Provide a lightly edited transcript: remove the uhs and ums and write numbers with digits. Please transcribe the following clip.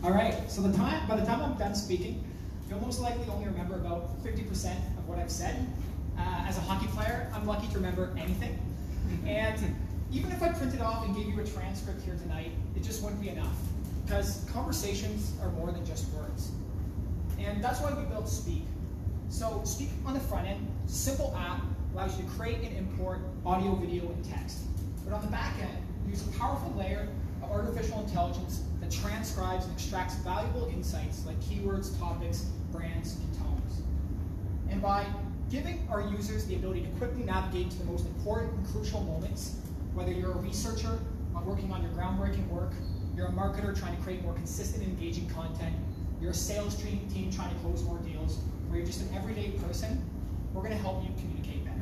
All right, so by the time I'm done speaking, you'll most likely only remember about 50% of what I've said. As a hockey player, I'm lucky to remember anything. And even if I printed off and gave you a transcript here tonight, it just wouldn't be enough. Because conversations are more than just words. And that's why we built Speak. So Speak on the front end, it's a simple app, allows you to create and import audio, video, and text. But on the back end, we use a powerful layer of artificial intelligence that transcribes and extracts valuable insights like keywords, topics, brands, and tones. And by giving our users the ability to quickly navigate to the most important and crucial moments, whether you're a researcher working on your groundbreaking work, you're a marketer trying to create more consistent and engaging content, you're a sales team trying to close more deals, or you're just an everyday person, we're going to help you communicate better.